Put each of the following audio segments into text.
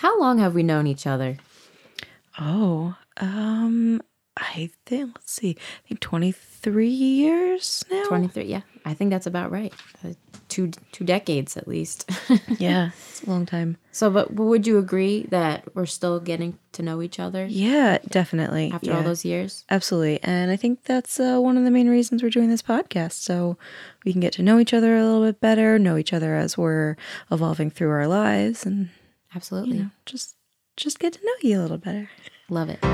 how long have we known each other? I think, let's see, I think 23 years now. 23, yeah. I think that's about right. 2 decades at least. Yeah, it's a long time. So, but would you agree that we're still getting to know each other Yeah, definitely. after all those years? Absolutely. And I think that's one of the main reasons we're doing this podcast. So we can get to know each other a little bit better, know each other as we're evolving through our lives, and Absolutely. just get to know you a little better. Love it.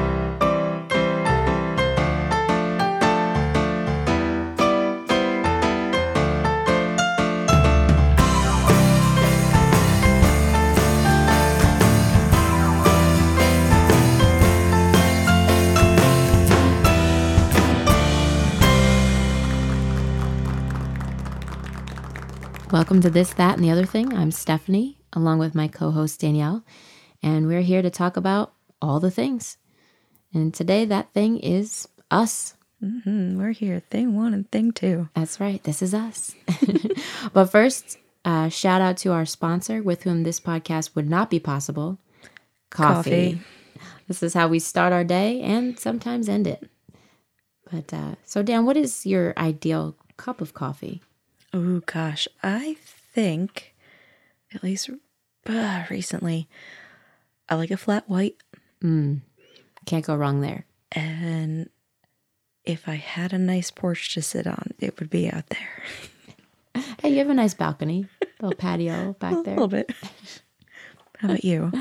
Welcome to This, That, and the Other Thing. I'm Stephanie, along with my co-host Danielle, and we're here to talk about all the things. And today, that thing is us. We're here, thing 1 and thing 2. That's right. This is us. But first, shout out to our sponsor, with whom this podcast would not be possible, coffee. This is how we start our day and sometimes end it. But so, Dan, what is your ideal cup of coffee? Oh, gosh. I think, at least recently, I like a flat white. Can't go wrong there. And if I had a nice porch to sit on, it would be out there. Hey, you have a nice balcony, little patio back there. A little bit. How about you?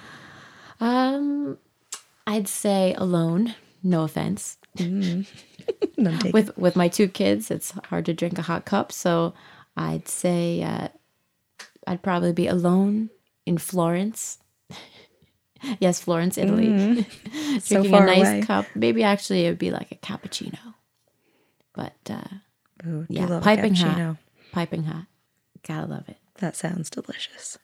I'd say alone. No offense. None taken. With my 2 kids, it's hard to drink a hot cup, so I'd say I'd probably be alone in Florence. Yes, Florence, Italy. So Drinking far a nice away. cup. Maybe actually it would be like a cappuccino. But Ooh, yeah, you love a piping hot. cappuccino. Piping hot. Gotta love it. That sounds delicious.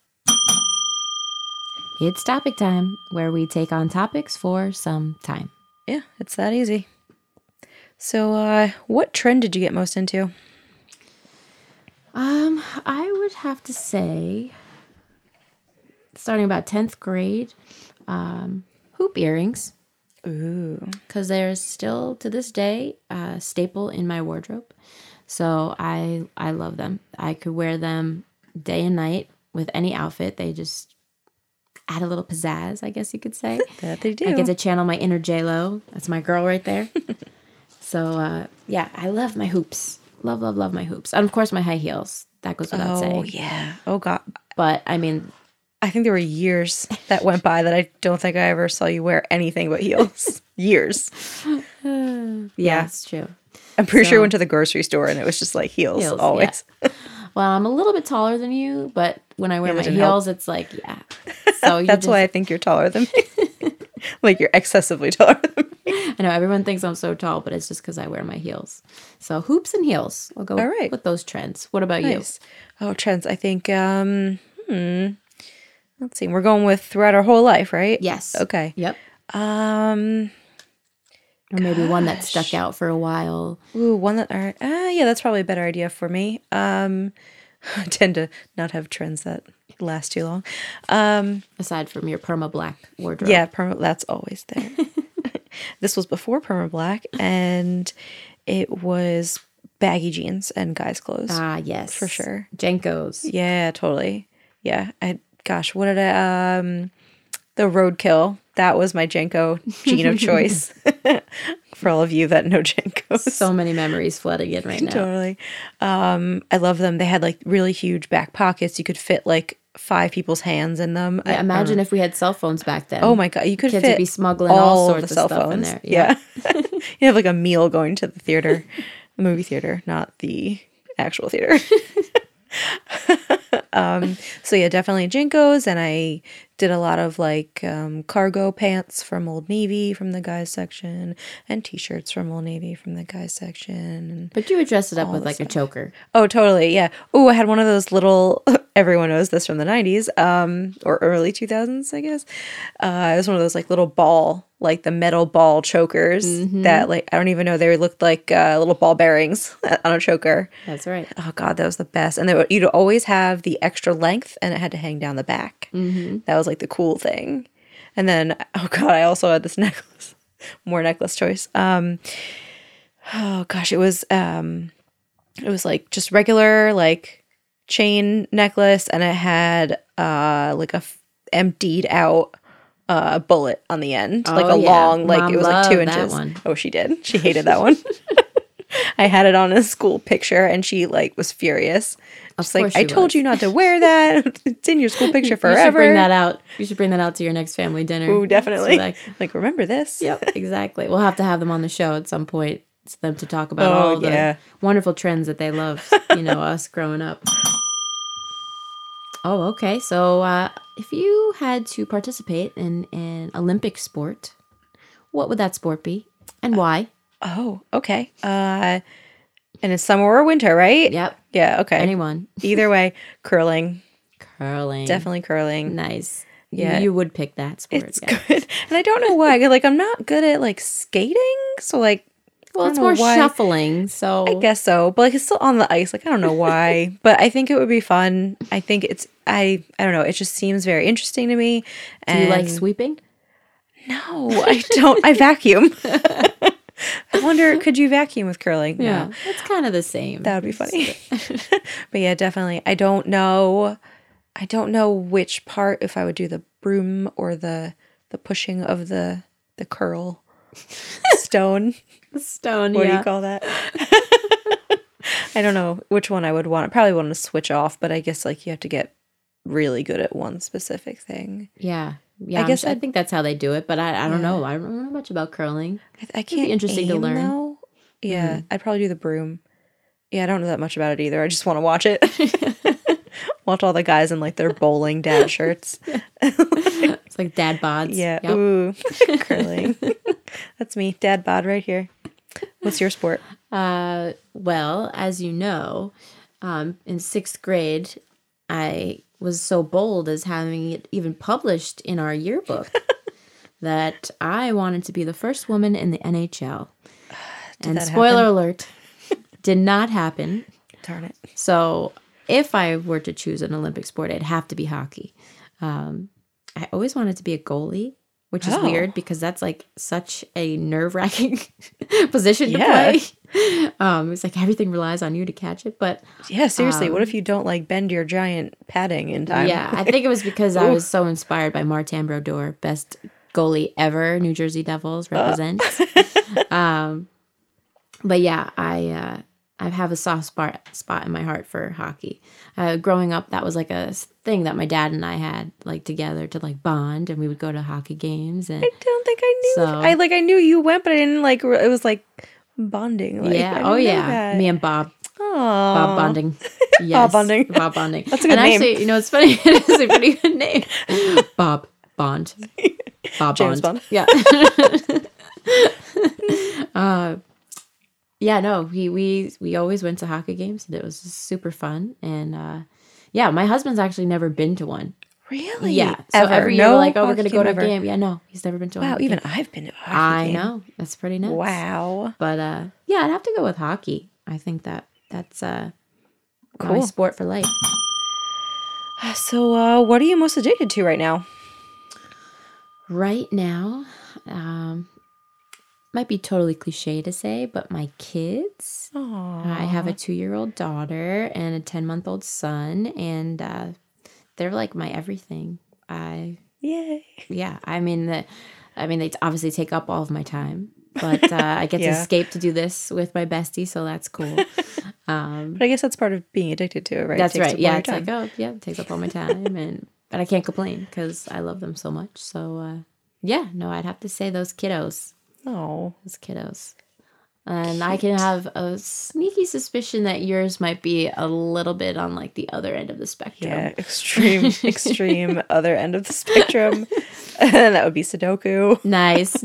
It's topic time, where we take on topics for some time. Yeah, it's that easy. So, what trend did you get most into? I would have to say, starting about 10th grade, hoop earrings. Ooh. Because they're still, to this day, a staple in my wardrobe. So I love them. I could wear them day and night with any outfit. They just add a little pizzazz, I guess you could say. That they do. I get to channel my inner J-Lo. That's my girl right there. So, yeah, I love my hoops. Love, love, love my hoops. And, of course, my high heels. That goes without saying. Oh, yeah. Oh, God. But, I mean... I think there were years that went by that I don't think I ever saw you wear anything but heels. Years. Yeah, it's true. I'm pretty sure I went to the grocery store and it was just like heels always. Yeah. Well, I'm a little bit taller than you, but when I wear my that didn't heels, it's like, yeah. So That's why I think you're taller than me. Like you're excessively taller than me. I know everyone thinks I'm so tall, but it's just because I wear my heels. So hoops and heels. I'll go All right. with those trends. What about Nice. Oh, trends. I think, let's see. We're going with throughout our whole life, right? you? Yes. Okay. Yep. Ooh, Or maybe one that stuck out for a while. one that are, yeah, that's probably a better idea for me. I tend to not have trends that last too long. Aside from your perma black wardrobe. Yeah, that's always there. This was before perma black, and it was baggy jeans and guys' clothes. Ah, yes. For sure. Jenkos. Yeah, totally. Yeah. What did I, the Roadkill. That was my Jenko jean of choice. For all of you that know Jenkos. So many memories flooding in right now. Totally. I love them. They had like really huge back pockets. You could fit like 5 people's hands in them. Yeah, imagine if we had cell phones back then. Oh my God. You could Kids fit would be smuggling all of sorts the cell of stuff phones in there. Yeah. You have like a meal going to the theater, the movie theater, not the actual theater. So yeah, definitely Jinkos, and I did a lot of like cargo pants from Old Navy from the guys section, and t-shirts from Old Navy from the guys section. But you would dress it up with like a choker. Oh, totally, yeah. Oh, I had one of those little. Everyone knows this from the 90s, or early 2000s, I guess. It was one of those like little ball, like the metal ball chokers that like I don't even know, they looked like little ball bearings on a choker. That's right. Oh God, that was the best. And you'd always have the extra length, and it had to hang down the back. That was like the cool thing. And then, oh God, I also had this necklace. More necklace choice. Oh gosh, it was like just regular like chain necklace, and it had like a emptied out bullet on the end, like a long, like Mom it was like 2 loved that inches. one. Oh, she did. She hated that one. I had it on a school picture, and she like was furious. Just like, I told you not to wear that. It's in your school picture forever. You should bring that out. You should bring that out to your next family dinner. Ooh, definitely. So like, remember this? Yep, exactly. We'll have to have them on the show at some point for them to talk about all the wonderful trends that they love, us growing up. Oh, okay. So if you had to participate in an Olympic sport, what would that sport be and why? Oh, okay. And it's summer or winter, right? Yep. Yeah, okay. Anyone. Either way, curling. Curling. Definitely curling. Nice. Yeah. You would pick that sport. It's good. And I don't know why. Like, I'm not good at, like, skating. So, like, well, it's more shuffling, so. I guess so. But, like, it's still on the ice. Like, I don't know why. But I think it would be fun. I think it's, I don't know. It just seems very interesting to me. Do you like sweeping? No, I don't. I vacuum. I wonder, could you vacuum with curling? Yeah, No. it's kind of the same. That would be funny. But yeah, definitely. I don't know which part, if I would do the broom or the pushing of the curl stone. The stone, What do you call that? I don't know which one I would want. I probably want to switch off, but I guess like you have to get really good at one specific thing. Yeah. Yeah, I think that's how they do it, but I don't know. I don't know much about curling. I can't. It'd be interesting to learn. Though. Yeah, I'd probably do the broom. Yeah, I don't know that much about it either. I just want to watch it. Watch all the guys in like their bowling dad shirts. It's like dad bods. Yeah. Yep. Ooh, curling. That's me, dad bod right here. What's your sport? Well, as you know, in 6th grade, I was so bold as having it even published in our yearbook that I wanted to be the first woman in the NHL. And spoiler alert, did not happen. Darn it. So if I were to choose an Olympic sport, it'd have to be hockey. I always wanted to be a goalie, which is weird because that's like such a nerve-wracking position to play. It's like everything relies on you to catch it. But yeah, seriously, what if you don't like bend your giant padding in time? Yeah, I think it was because I was so inspired by Martin Brodeur, best goalie ever, New Jersey Devils represents. But yeah, I have a soft spot in my heart for hockey. Growing up, that was like a thing that my dad and I had like together to like bond, and we would go to hockey games. And I don't think I knew. I knew you went, but I didn't like. It was like bonding. Like, yeah. Oh yeah. Me and Bob. Aww. Bob bonding. Yes. Bob bonding. Bob bonding. That's a good name. Actually, it's funny. It is a pretty good name. Bob Bond. Bob James Bond. Bond. Yeah. Yeah, no, we always went to hockey games, and it was super fun. And yeah, my husband's actually never been to one. Really? Yeah. So every year we're like, oh, we're going to go to a game. Yeah, no, he's never been to a hockey even game. I've been to a hockey game. I know. That's pretty nuts. Wow. But yeah, I'd have to go with hockey. I think that's cool. My sport for life. So what are you most addicted to right now? Right now, might be totally cliche to say, but my kids. Aww. I have a 2-year-old daughter and a 10-month-old son, and they're like my everything. Yay. Yeah, I mean, they obviously take up all of my time, but I get to escape to do this with my bestie, so that's cool. But I guess that's part of being addicted to it, right? That's right. Yeah, it's like, oh, yeah, it takes up all my time, but I can't complain because I love them so much. So yeah, no, I'd have to say those kiddos. Oh, those kiddos. And I can have a sneaky suspicion that yours might be a little bit on like the other end of the spectrum. Yeah, extreme other end of the spectrum. And that would be Sudoku. Nice.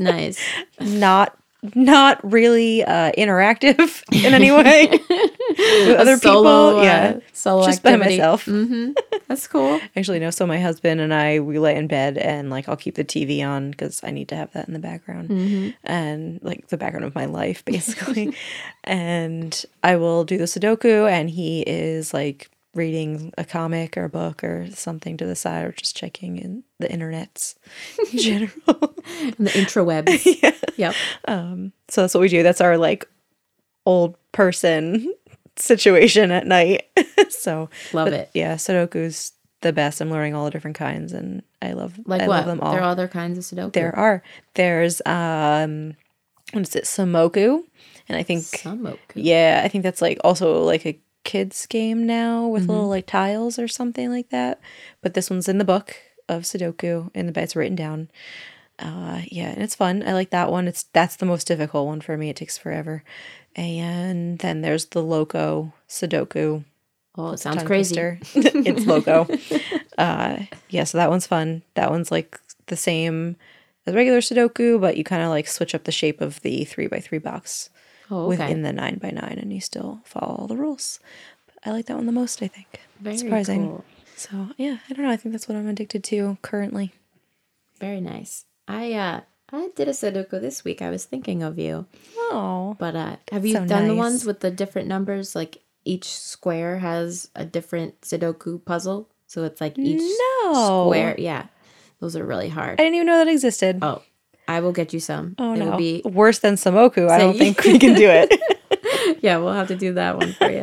Not really interactive in any way with other people. Yeah, solo just activity. by myself. Mm-hmm. That's cool. Actually, no. So my husband and we lay in bed, and like I'll keep the TV on because I need to have that in the background, and like the background of my life, basically. And I will do the Sudoku, and he is like reading a comic or a book or something to the side, or just checking in the internets in general. And the intrawebs. Yeah. Yep. So that's what we do. That's our like old person situation at night. So Love it. Yeah, Sudoku's the best. I'm learning all the different kinds, and I love Like I what? love them all. There are other kinds of Sudoku. There's what is it, Sumoku, and I think Sumoku. Yeah, I think that's like also like a kids game now with little like tiles or something like that. But this one's in the book of Sudoku, and it's written down. Yeah, and it's fun. I like that one. That's the most difficult one for me. It takes forever. And then there's the Loco Sudoku. Oh, it sounds crazy. It's Loco. Yeah, so that one's fun. That one's like the same as regular Sudoku, but you kind of like switch up the shape of the 3x3 box within the 9x9, and you still follow all the rules. But I like that one the most, I think. Very surprising. cool. So yeah, I don't know. I think that's what I'm addicted to currently. Very nice. I did a Sudoku this week. I was thinking of you. Oh. But have you so done the nice. ones with the different numbers? Like each square has a different Sudoku puzzle. So it's like each square. Yeah. Those are really hard. I didn't even know that existed. Oh, I will get you some. Oh, It'll no. be worse than Sumoku. I don't think we can do it. Yeah, we'll have to do that one for you.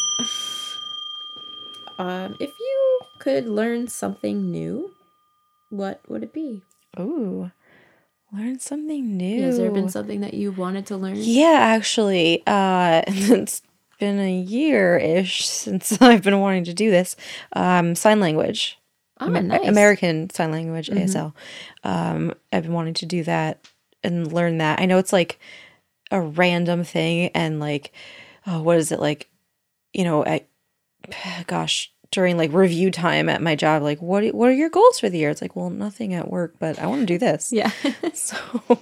If you could learn something new, what would it be? Ooh, learn something new. Has there been something that you wanted to learn? Yeah, actually, it's been a year-ish since I've been wanting to do this. Sign language. Oh, nice. American Sign Language, ASL. I've been wanting to do that and learn that. I know it's like a random thing, and like, oh, what is it like? You know, during like review time at my job, like, what are your goals for the year? It's like, well, nothing at work, but I want to do this. Yeah. So,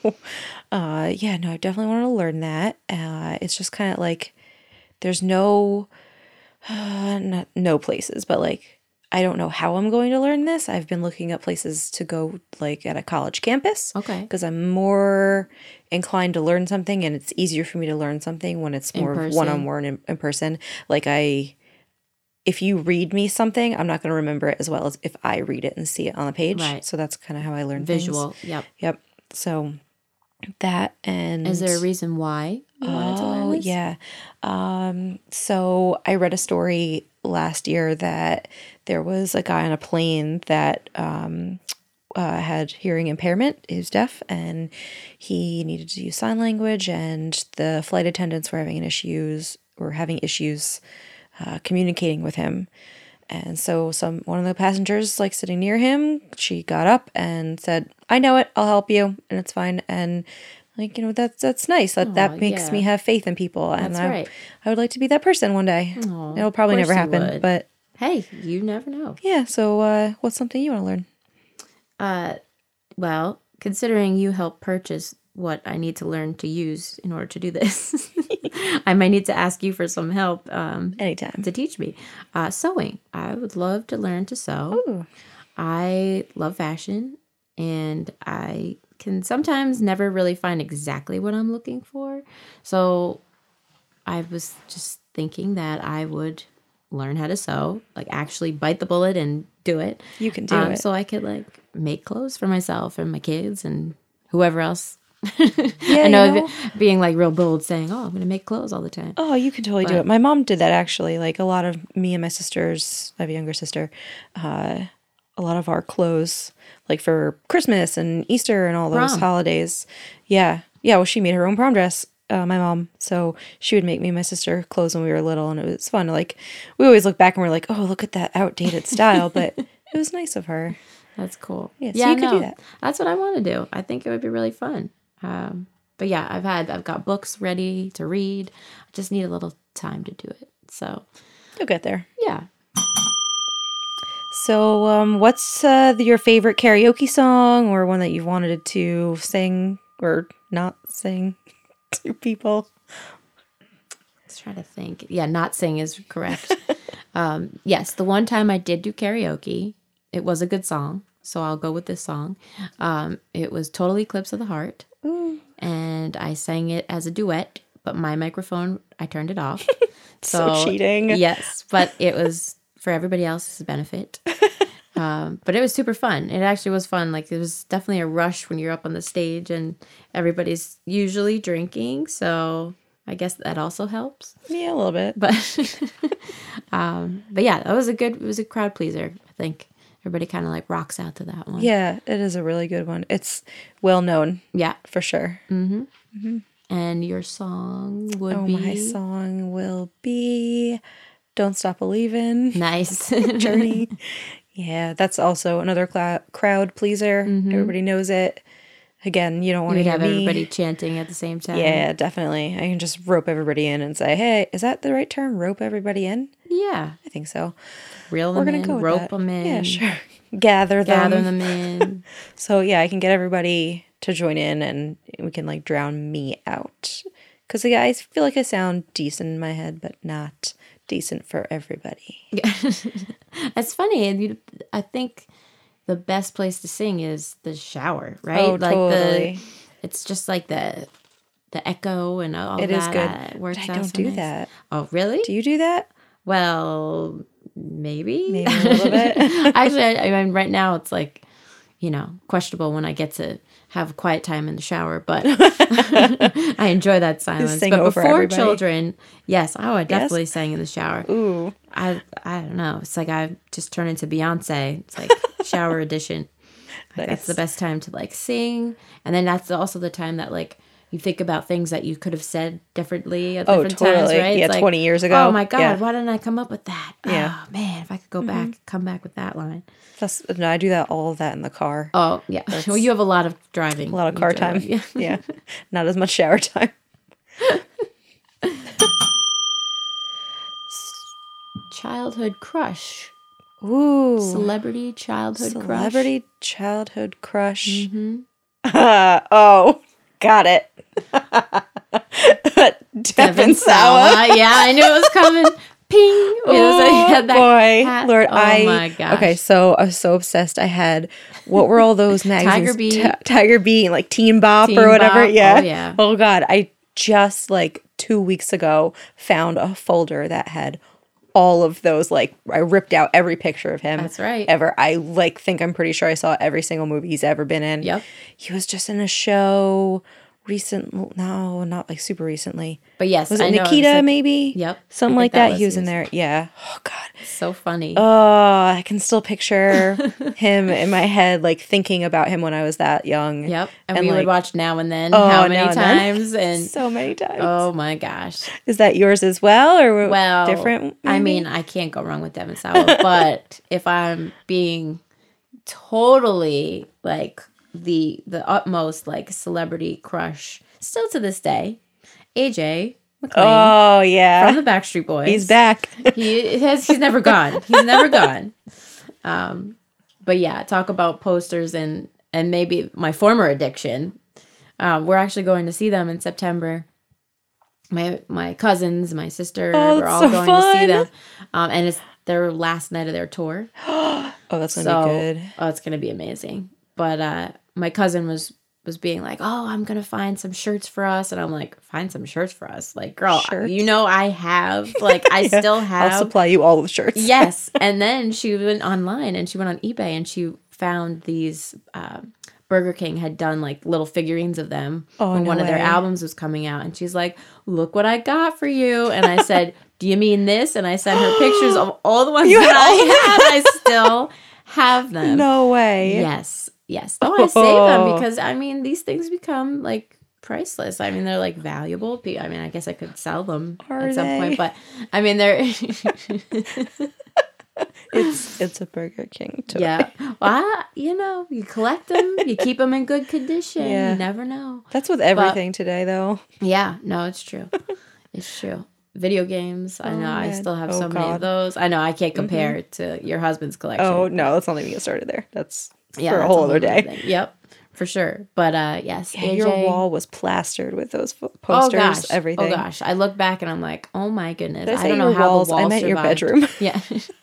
yeah, no, I definitely want to learn that. It's just kind of like, there's no places, but like, I don't know how I'm going to learn this. I've been looking up places to go like at a college campus. Okay. Because I'm more inclined to learn something, and it's easier for me to learn something when it's more one-on-one in person. Like if you read me something, I'm not going to remember it as well as if I read it and see it on the page. Right. So that's kind of how I learn Visual. things. Yep. So that, and is there a reason why you wanted to learn this? Yeah. So I read a story last year that there was a guy on a plane that had hearing impairment. He was deaf, and he needed to use sign language, and the flight attendants were having issues communicating with him. And so one of the passengers, like sitting near him, she got up and said, "I know it. I'll help you, and it's fine." And like, you know, that's nice. That makes me have faith in people. And That's right. I would like to be that person one day. It'll probably never happen, but hey, you never know. Yeah. So what's something you want to learn? Well, considering you helped purchase what I need to learn to use in order to do this, I might need to ask you for some help Anytime. to teach me. Sewing. I would love to learn to sew. Ooh. I love fashion, and I can sometimes never really find exactly what I'm looking for. So I was just thinking that I would learn how to sew, like actually bite the bullet and do it. You can do it. So I could like make clothes for myself and my kids and whoever else. Yeah, I know, being like real bold, saying, "Oh, I'm going to make clothes all the time." Oh, you can totally do it. My mom did that actually. Like a lot of me and my sisters, I have a younger sister, a lot of our clothes, like for Christmas and Easter and all those holidays. Yeah. Yeah. Well, she made her own prom dress, my mom. So she would make me and my sister clothes when we were little, and it was fun. Like, we always look back and we're like, oh, look at that outdated style. But it was nice of her. That's cool. Yeah, so you could do that. That's what I want to do. I think it would be really fun. But yeah, I've got books ready to read. I just need a little time to do it. So you'll get there. Yeah. So, what's your favorite karaoke song, or one that you've wanted to sing or not sing to people? Let's try to think. Yeah, not sing is correct. Yes, the one time I did do karaoke, it was a good song, so I'll go with this song. It was Total Eclipse of the Heart. Ooh. And I sang it as a duet, but my microphone, I turned it off. So cheating. Yes, but it was for everybody else's benefit. But it was super fun. It actually was fun. Like, it was definitely a rush when you're up on the stage and everybody's usually drinking. So I guess that also helps. Yeah, a little bit. But yeah, it was a crowd pleaser. I think everybody kind of like rocks out to that one. Yeah, it is a really good one. It's well known. Yeah. For sure. Mm-hmm. Mm-hmm. And your song would be? My song will be Don't Stop Believin'. Nice. Journey. Yeah, that's also another crowd pleaser. Mm-hmm. Everybody knows it. Again, you don't want to hear have me. Everybody chanting at the same time. Yeah, definitely. I can just rope everybody in and say, hey, is that the right term? Rope everybody in? Yeah. I think so. Reel them in, rope them in. Yeah, sure. Gather them in. So, yeah, I can get everybody to join in and we can, like, drown me out. Because, yeah, I feel like I sound decent in my head, but not decent for everybody. Yeah. It's funny. I think the best place to sing is the shower, right? Oh, like totally. It's just like the echo and all it that. It is good. Works but I don't do that. Oh, really? Do you do that? Well, maybe. Maybe a little bit. Actually, I mean, right now it's like, questionable when I get to have quiet time in the shower, but I enjoy that silence. But before everybody. Children, yes, I definitely sang in the shower. Ooh. I don't know. It's like I just turned into Beyonce. It's like shower edition. Like, nice. That's the best time to like sing. And then that's also the time that like you think about things that you could have said differently at different times, right? Yeah, it's 20 years ago. Oh my God, why didn't I come up with that? Yeah. Oh man, if I could go back, come back with that line. I do all of that in the car. Oh, yeah. Well, you have a lot of driving. A lot of car time. Yeah. Not as much shower time. Childhood crush. Ooh. Celebrity childhood crush. Celebrity childhood crush. Mm-hmm. Oh, got it. Devin Sawa. Yeah, I knew it was coming. Ping. Oh, boy. Hat. Lord, my gosh. Okay, so I was so obsessed. I had, what were all those magazines? Tiger Beat and like Teen Bop or whatever. Bop. Yeah. Oh, yeah. Oh, God. I just like 2 weeks ago found a folder that had all of those. Like, I ripped out every picture of him. That's right. Ever. I like think I'm pretty sure I saw every single movie he's ever been in. Yep. He was just in a show no, not like super recently. But yes, was it Nikita maybe? Yep. Something like that. He was in there. Yeah. Oh God. So funny. Oh, I can still picture him in my head, like thinking about him when I was that young. Yep. And we would watch Now and Then. How many times? And so many times. Oh my gosh. Is that yours as well, or different? Maybe? I mean, I can't go wrong with Devin Sawa, but if I'm being totally like the utmost like celebrity crush still to this day, AJ McLean. Oh yeah, from the Backstreet Boys. He's back. He's never gone. He's never gone. But yeah, talk about posters and maybe my former addiction. We're actually going to see them in September. My cousins, my sister, we're all going to see them, and it's their last night of their tour. Oh, that's gonna be good. Oh, it's gonna be amazing. But my cousin was being like, "Oh, I'm gonna find some shirts for us," and I'm like, "Find some shirts for us, like, girl, shirts? I have, like, I still have. I'll supply you all the shirts." Yes, and then she went online and she went on eBay and she found these. Burger King had done like little figurines of them when one of their albums was coming out, and she's like, "Look what I got for you!" And I said, "Do you mean this?" And I sent her pictures of all the ones that I had. I still have them. No way. Yes. Oh, I save them because I mean these things become like priceless. I mean they're like valuable. I mean I guess I could sell them at some point, but I mean they're. It's a Burger King toy. Yeah. Well, you collect them, you keep them in good condition. Yeah. You never know. That's with everything today, though. Yeah. No, it's true. It's true. Video games. I know. Man. I still have so many of those. I know. I can't compare it to your husband's collection. Oh, no. Let's not even get started there. That's for a whole other day. Yep. For sure. But yes. Yeah, your wall was plastered with those posters, everything. Oh, gosh. I look back and I'm like, oh, my goodness. I don't know how walls, the wall I meant survived. Your bedroom. Yeah.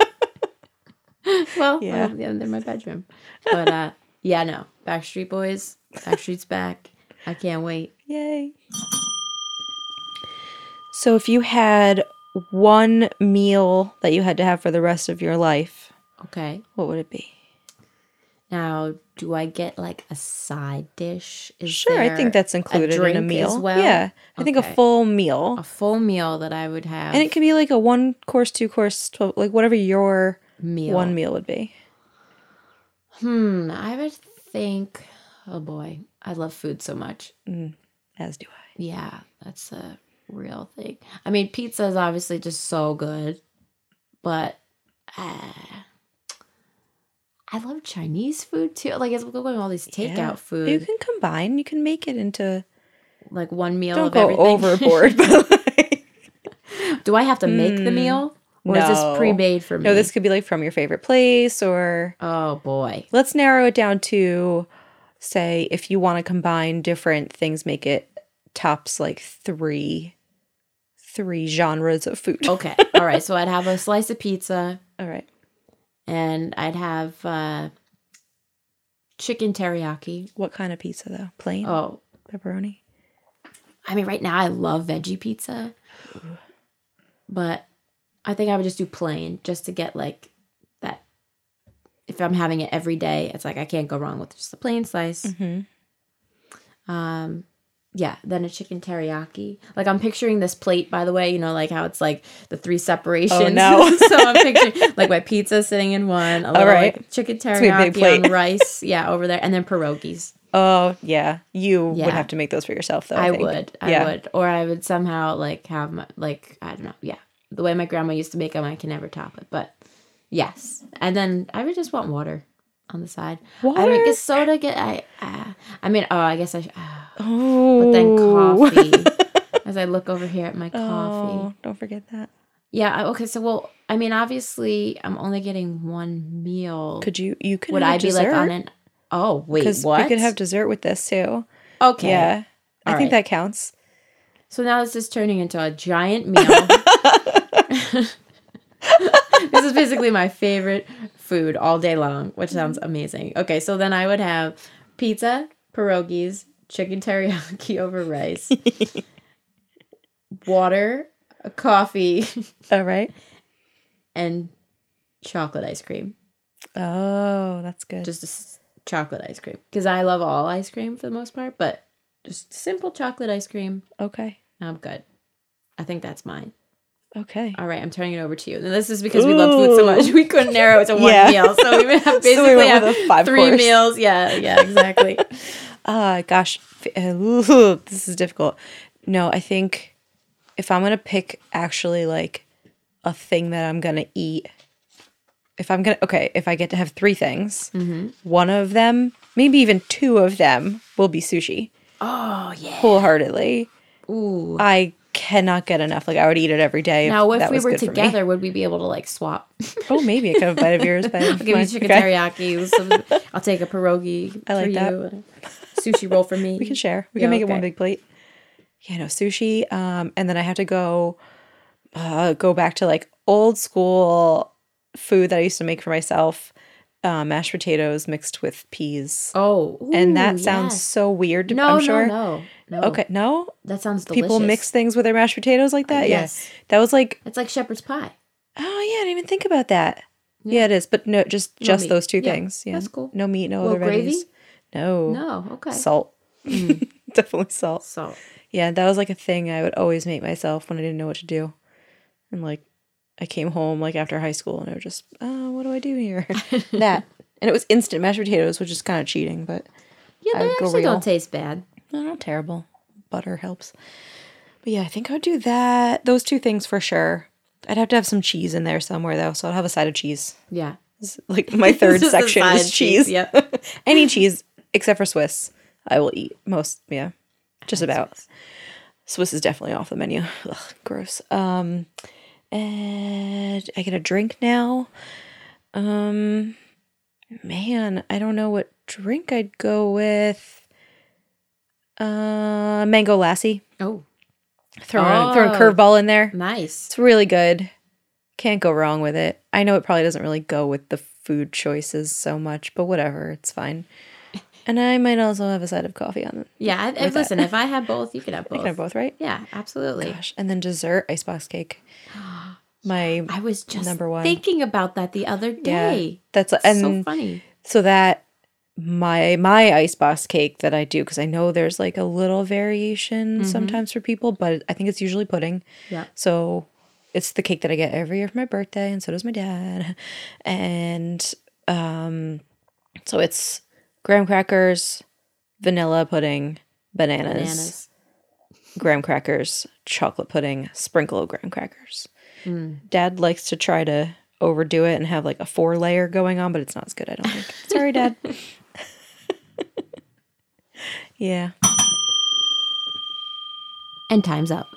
Well, they're in my bedroom. But no. Backstreet Boys. Backstreet's back. I can't wait. Yay. So if you had one meal that you had to have for the rest of your life, Okay. what would it be? Now, do I get like a side dish? Is Sure, I there think that's a included in a drink meal. as well? Yeah, I think a Okay. full meal. A full meal that I would have. And it can be like a 1 course, 2 course, 12, like whatever your meal. one meal would be. I would think, oh boy, I love food so much. As do I. Yeah, that's a real thing. I mean, pizza is obviously just so good, but I love Chinese food too. Like, it's going all these takeout Yeah. food. You can combine. You can make it into. Like one meal Don't of go everything. overboard. But like, Do I have to make the meal? Or is this no. pre-made for me? No, this could be like from your favorite place, or Oh boy. let's narrow it down to, say, if you want to combine different things, make it tops like three genres of food. Okay. All right. So I'd have a slice of pizza, All right. and I'd have chicken teriyaki. What kind of pizza though? Plain? Oh, Pepperoni? I mean, right now I love veggie pizza, but I think I would just do plain just to get like that. If I'm having it every day, it's like I can't go wrong with just a plain slice. Yeah, then a chicken teriyaki. Like, I'm picturing this plate, by the way, you know, like how it's like the 3 separations. Oh, no. So I'm picturing like my pizza sitting in one, a little right. like chicken be a big teriyaki plate. on rice, yeah, over there, and then pierogies. Oh, yeah. You Yeah. would have to make those for yourself though. I think. would, Yeah. would, or I would somehow like have my, like, I don't know, yeah, the way my grandma used to make them, I can never top it. But yes, and then I would just want water on the side. I Water? would get soda. I mean, oh, I guess I. Oh. But then coffee. As I look over here at my coffee. Oh, don't forget that. Yeah. Okay. So, well, I mean, obviously, I'm only getting one meal. Could you could Would have I be dessert? like on an? Oh wait, Because what? we could have dessert with this too. Okay. Yeah. I All think right. that counts. So now this is turning into a giant meal. This is basically my favorite food all day long, which sounds amazing. Okay, so then I would have pizza, pierogies, chicken teriyaki over rice, water, a coffee, All right. and chocolate ice cream. Oh, that's good. Just chocolate ice cream. Because I love all ice cream for the most part, but just simple chocolate ice cream, Okay. I'm good. I think that's mine. Okay. All right, I'm turning it over to you. And this is because we love food so much. We couldn't narrow it to one Yeah. meal. So we would have So we basically went have with a 5 3 course. meals. Yeah, exactly. Gosh. This is difficult. No, I think if I'm going to pick actually like a thing that I'm going to eat, if I get to have 3 things, one of them, maybe even 2 of them will be sushi. Oh, yeah. Wholeheartedly. Ooh. I cannot get enough. Like I would eat it every day. Now, if that we was were good for me. together, would we be able to like swap? Oh, maybe I could have a bite of yours. I'll give you chicken teriyaki. I'll take a pierogi I like for that. you. And a sushi roll for me. We can share. We Yeah, can make it one okay. big plate. Yeah, no, sushi. And then I have to go back to like old school food that I used to make for myself. Mashed potatoes mixed with peas. Oh, ooh, And that sounds yes. so weird. No, I'm sure. no. Okay, no? That sounds delicious. People mix things with their mashed potatoes like that? Yes. Yeah. That was like, It's like shepherd's pie. oh yeah, I didn't even think about that. Yeah, it is. But no, just meat. those 2 Yeah, things. Yeah. that's cool. No meat, no Well, other gravy? veggies. No. No, okay. Salt. Definitely salt. So, Yeah, that was like a thing I would always make myself when I didn't know what to do. And like I came home like after high school and I was just, oh, what do I do here? That. And it was instant mashed potatoes, which is kind of cheating, but yeah, I they would go actually real. don't taste bad. no, not terrible. Butter helps. But yeah, I think I would do that. Those 2 things for sure. I'd have to have some cheese in there somewhere though, so I'd have a side of cheese. Yeah. It's like my third Just a section side is cheese. Yep. Any cheese except for Swiss, I will eat most. Yeah, just about. Swiss is definitely off the menu. Ugh, gross. And I get a drink now. Man, I don't know what drink I'd go with. Mango lassi. Oh, Throwing a curveball in there. nice. It's really good. Can't go wrong with it. I know it probably doesn't really go with the food choices so much, but whatever, it's fine. And I might also have a side of coffee on it. Yeah, listen, if I have both, you can have both. You can have both, right? Yeah, absolutely. Gosh. And then dessert, icebox cake. I was just number one. thinking about that the other day. Yeah, that's so funny. So that my icebox cake that I do, because I know there's like a little variation sometimes for people, but I think it's usually pudding. Yeah. So it's the cake that I get every year for my birthday, and so does my dad. And so it's graham crackers, vanilla pudding, bananas, graham crackers, chocolate pudding, sprinkle of graham crackers. Dad likes to try to overdo it and have like a 4-layer going on, but it's not as good, I don't think. Sorry, Dad. Yeah. And time's up.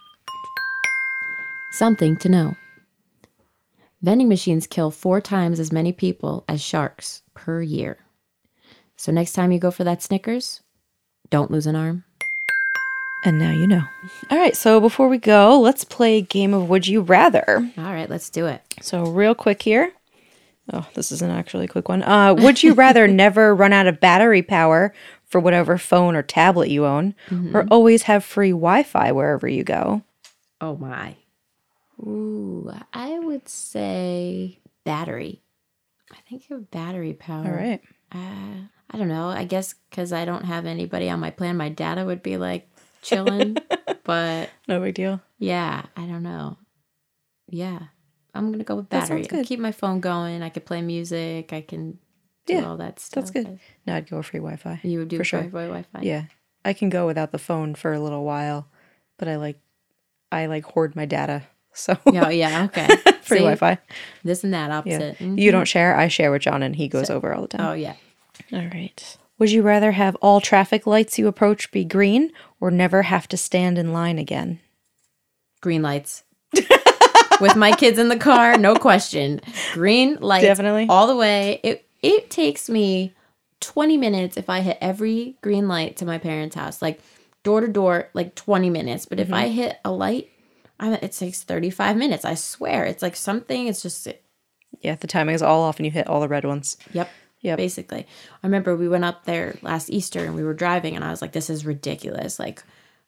Something to know. Vending machines kill 4 times as many people as sharks per year. So next time you go for that Snickers, don't lose an arm. And now you know. All right, so before we go, let's play a game of Would You Rather. All right, let's do it. So real quick here. Oh, this isn't actually a quick one. Would you rather never run out of battery power for whatever phone or tablet you own, or always have free Wi-Fi wherever you go? Oh, my. Ooh, I would say battery. I think of battery power. All right. I don't know. I guess because I don't have anybody on my plan, my data would be like chilling. But no big deal. Yeah, I don't know. Yeah, I'm going to go with battery. That sounds good. Keep my phone going. I can play music. I can do all that stuff. That's good. No, I'd go free Wi-Fi. You would do for sure. free Wi-Fi? Yeah. I can go without the phone for a little while, but I hoard my data. So Oh, yeah, okay. free Wi-Fi. This and that, opposite. Yeah. Mm-hmm. You don't share. I share with John, and he goes over all the time. Oh, yeah. All right. Would you rather have all traffic lights you approach be green, or never have to stand in line again? Green lights. With my kids in the car, no question. Green lights. Definitely. All the way. It takes me 20 minutes if I hit every green light to my parents' house. Like door to door, like 20 minutes. But if I hit a light, it takes 35 minutes. I swear. It's like something, it's just... Yeah, the timing is all off and you hit all the red ones. Yep. Basically. I remember we went up there last Easter and we were driving and I was like, this is ridiculous. Like,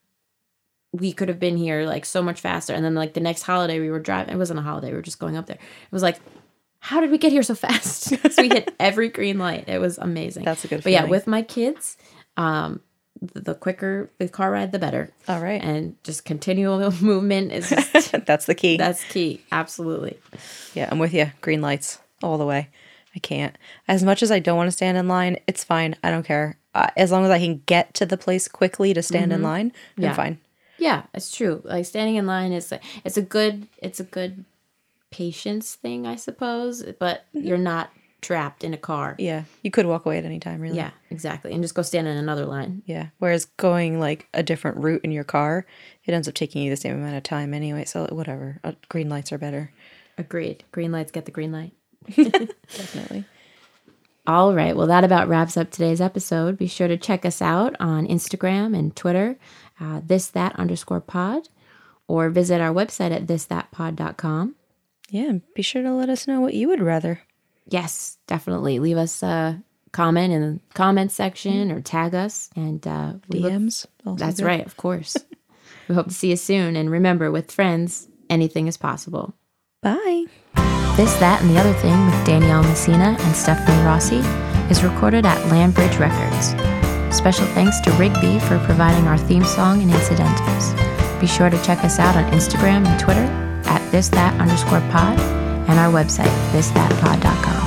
we could have been here like so much faster. And then like the next holiday we were driving. It wasn't a holiday. We were just going up there. It was like, how did we get here so fast? So we hit every green light. It was amazing. That's a good feeling. But yeah, with my kids, the quicker the car ride, the better. All right. And just continual movement is just, that's the key. That's key. Absolutely. Yeah, I'm with you. Green lights all the way. I can't. As much as I don't want to stand in line, it's fine. I don't care. As long as I can get to the place quickly to stand in line, I'm fine. Yeah, it's true. Like standing in line is it's a good patience thing, I suppose, but you're not trapped in a car. Yeah. You could walk away at any time, really. Yeah, exactly. And just go stand in another line. Yeah. Whereas going like a different route in your car, it ends up taking you the same amount of time anyway. So whatever. Green lights are better. Agreed. Green lights get the green light. Definitely. All right. Well, that about wraps up today's episode. Be sure to check us out on Instagram and Twitter, thisThat_pod, or visit our website at thisThatPod.com. Yeah. And be sure to let us know what you would rather. Yes, definitely. Leave us a comment in the comments section or tag us. And DMs. That's right. Of course. We hope to see you soon. And remember, with friends, anything is possible. Bye. This, That, and the Other Thing with Danielle Messina and Stephanie Rossi is recorded at Landbridge Records. Special thanks to Rigby for providing our theme song and incidentals. Be sure to check us out on Instagram and Twitter at thisThat_pod and our website, thisThatPod.com.